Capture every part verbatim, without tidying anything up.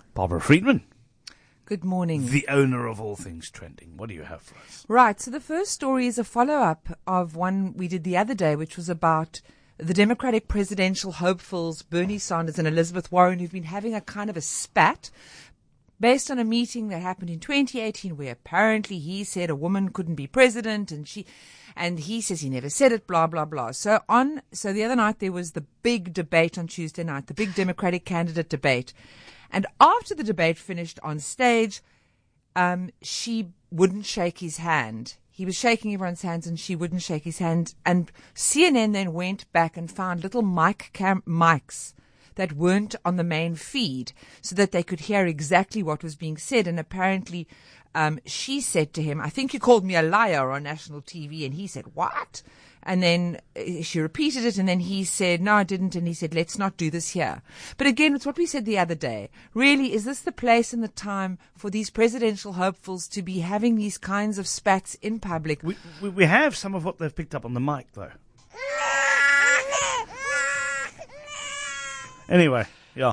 Barbara Friedman. Good morning. The owner of all things trending. What do you have for us? Right. So the first story is a follow-up of one we did the other day, which was about the Democratic presidential hopefuls, Bernie Sanders and Elizabeth Warren, who've been having a kind of a spat based on a meeting that happened in twenty eighteen where apparently he said a woman couldn't be president and she, and he says he never said it, blah, blah, blah. So on, so the other night there was the big debate on Tuesday night, the big Democratic candidate debate. And after the debate finished on stage, um, she wouldn't shake his hand. He was shaking everyone's hands and she wouldn't shake his hand. And C N N then went back and found little mic cam- mics that weren't on the main feed so that they could hear exactly what was being said. And apparently um, she said to him, I think you called me a liar on national T V. And he said, what? And then she repeated it, and then he said, no, I didn't. And he said, let's not do this here. But again, it's what we said the other day. Really, is this the place and the time for these presidential hopefuls to be having these kinds of spats in public? We, we, we have some of what they've picked up on the mic, though. Anyway, yeah.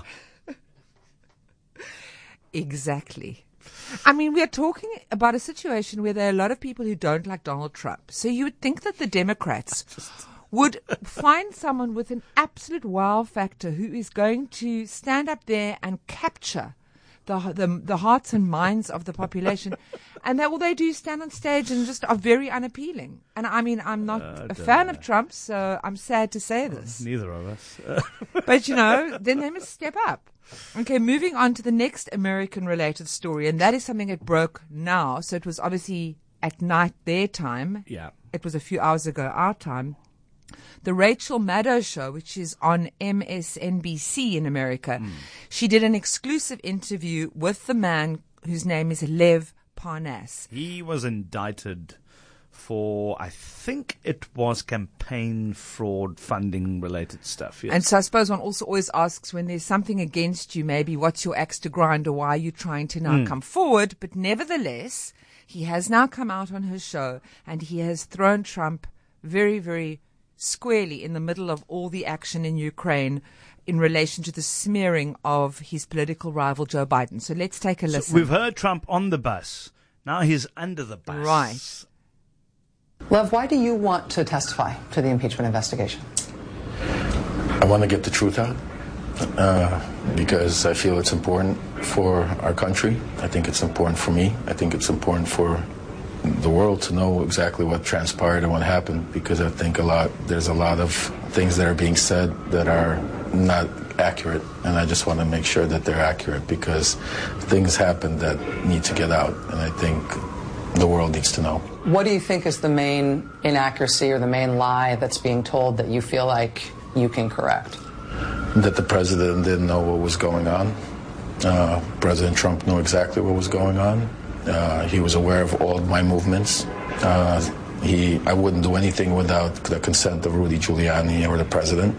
Exactly. I mean, we are talking about a situation where there are a lot of people who don't like Donald Trump. So you would think that the Democrats would find someone with an absolute wow factor who is going to stand up there and capture the the, the hearts and minds of the population. And that all they do is stand on stage and just are very unappealing. And I mean, I'm not uh, a fan know. of Trump, so I'm sad to say this. Neither of us. But, you know, then they must step up. Okay, moving on to the next American-related story, and that is something that broke now. So it was obviously at night their time. Yeah. It was a few hours ago our time. The Rachel Maddow Show, which is on M S N B C in America, mm. she did an exclusive interview with the man whose name is Lev Parnas. He was indicted for, I think it was campaign fraud funding related stuff. Yes. And so I suppose one also always asks when there's something against you, maybe what's your axe to grind or why are you trying to now mm. come forward? But nevertheless, he has now come out on his show and he has thrown Trump very, very squarely in the middle of all the action in Ukraine in relation to the smearing of his political rival Joe Biden. So let's take a listen. So we've heard Trump on the bus. Now he's under the bus. Right. Lev, why do you want to testify to the impeachment investigation? I want to get the truth out uh, because I feel it's important for our country. I think it's important for me. I think it's important for the world to know exactly what transpired and what happened, because I think a lot there's a lot of things that are being said that are not accurate, and I just want to make sure that they're accurate because things happen that need to get out, and I think the world needs to know. What do you think is the main inaccuracy or the main lie that's being told that you feel like you can correct? That the president didn't know what was going on. Uh, President Trump knew exactly what was going on. Uh, he was aware of all of my movements. Uh, he, I wouldn't do anything without the consent of Rudy Giuliani or the president.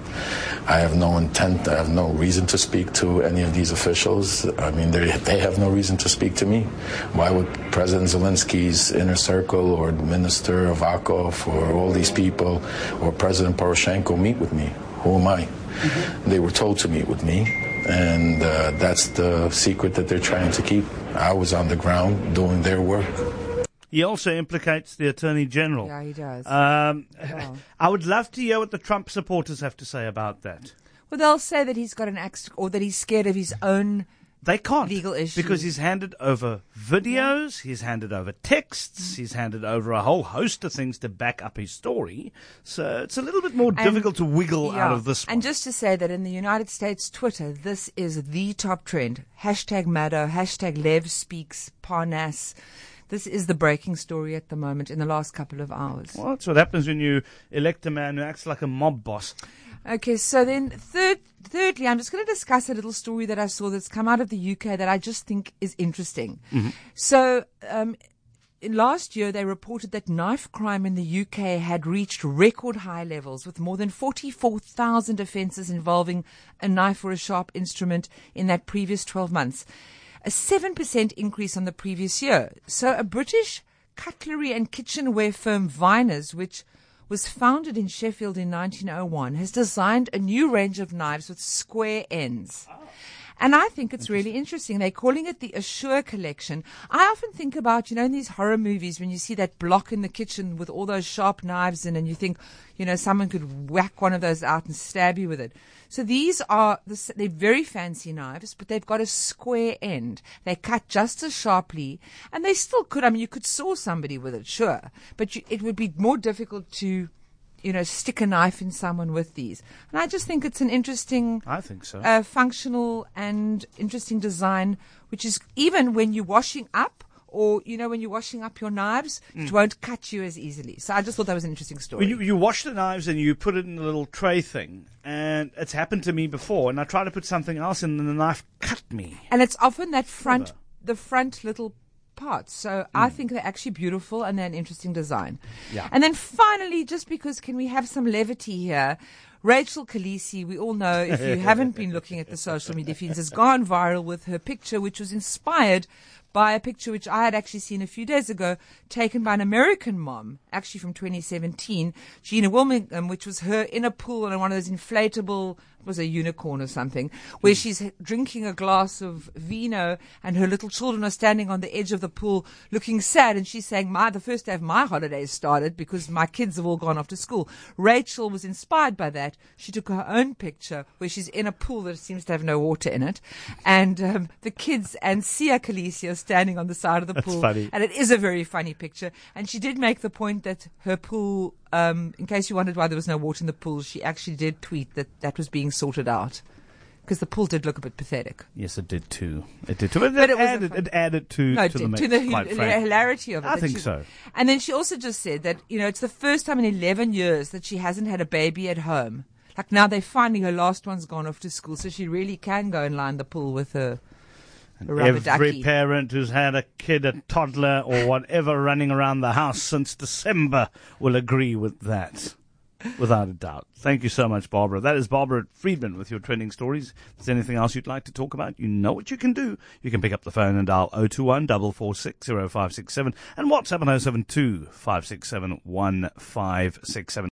I have no intent, I have no reason to speak to any of these officials. I mean, they they have no reason to speak to me. Why would President Zelensky's inner circle or Minister Avakov or all these people or President Poroshenko meet with me? Who am I? Mm-hmm. They were told to meet with me, and uh, that's the secret that they're trying to keep. I was on the ground doing their work. He also implicates the Attorney General. Yeah, he does. Um, wow. I would love to hear what the Trump supporters have to say about that. Well, they'll say that he's got an axe, or that he's scared of his own They can't. legal issues. Because he's handed over videos, yeah. he's handed over texts, he's handed over a whole host of things to back up his story. So it's a little bit more and, difficult to wiggle yeah. out of this one. And just to say that in the United States Twitter, this is the top trend. Hashtag Maddow, hashtag Lev Speaks Parnas. This is the breaking story at the moment in the last couple of hours. Well, that's what happens when you elect a man who acts like a mob boss. Okay, so then third, thirdly, I'm just going to discuss a little story that I saw that's come out of the U K that I just think is interesting. Mm-hmm. So um, last year they reported that knife crime in the U K had reached record high levels with more than forty-four thousand offences involving a knife or a sharp instrument in that previous twelve months. A seven percent increase on the previous year. So a British cutlery and kitchenware firm, Viners, which was founded in Sheffield in nineteen oh one, has designed a new range of knives with square ends. And I think it's really interesting. They're calling it the Assure collection. I often think about, you know, in these horror movies when you see that block in the kitchen with all those sharp knives in and you think, you know, someone could whack one of those out and stab you with it. So these are, they're very fancy knives, but they've got a square end. They cut just as sharply, and they still could, I mean, you could saw somebody with it, sure, but you, it would be more difficult to, you know, stick a knife in someone with these. And I just think it's an interesting, I think so. uh, functional and interesting design, which is even when you're washing up, or, you know, when you're washing up your knives, mm. it won't cut you as easily. So I just thought that was an interesting story. When you, you wash the knives and you put it in a little tray thing, and it's happened to me before, and I try to put something else in and the knife cut me. And it's often that front, Clever. the front little parts. So mm. I think they're actually beautiful and they're an interesting design. Yeah. And then finally, just because can we have some levity here? Rachel Khaleesi, we all know, if you haven't been looking at the social media feeds, has gone viral with her picture, which was inspired by a picture which I had actually seen a few days ago, taken by an American mom, actually from twenty seventeen, Gina Wilmingham, which was her in a pool in one of those inflatable, it was a unicorn or something, where she's drinking a glass of vino and her little children are standing on the edge of the pool looking sad, and she's saying, "My, the first day of my holidays started because my kids have all gone off to school." Rachel was inspired by that. She took her own picture where she's in a pool that seems to have no water in it, and um, the kids and Sia Khaleesi are standing on the side of the That's pool. funny. And it is a very funny picture. And she did make the point that her pool, um, in case you wondered why there was no water in the pool, she actually did tweet that that was being sorted out. Because the pool did look a bit pathetic. Yes, it did too. It did too. But, But it, it was a added, fun- it added to, No, to to, the mix, to the quite hil- frankly. hilarity of it. I that think she- so. And then she also just said that, you know, it's the first time in eleven years that she hasn't had a baby at home. Like now they finally, her last one's gone off to school, so she really can go and lie in the pool with her, her rubber Every ducky. parent who's had a kid, a toddler, or whatever running around the house since December will agree with that, without a doubt. Thank you so much, Barbara. That is Barbara Friedman with your trending stories. If there's anything else you'd like to talk about, you know what you can do. You can pick up the phone and dial oh two one, four four six, oh five six seven and WhatsApp on oh seven two, five six seven, one five six seven.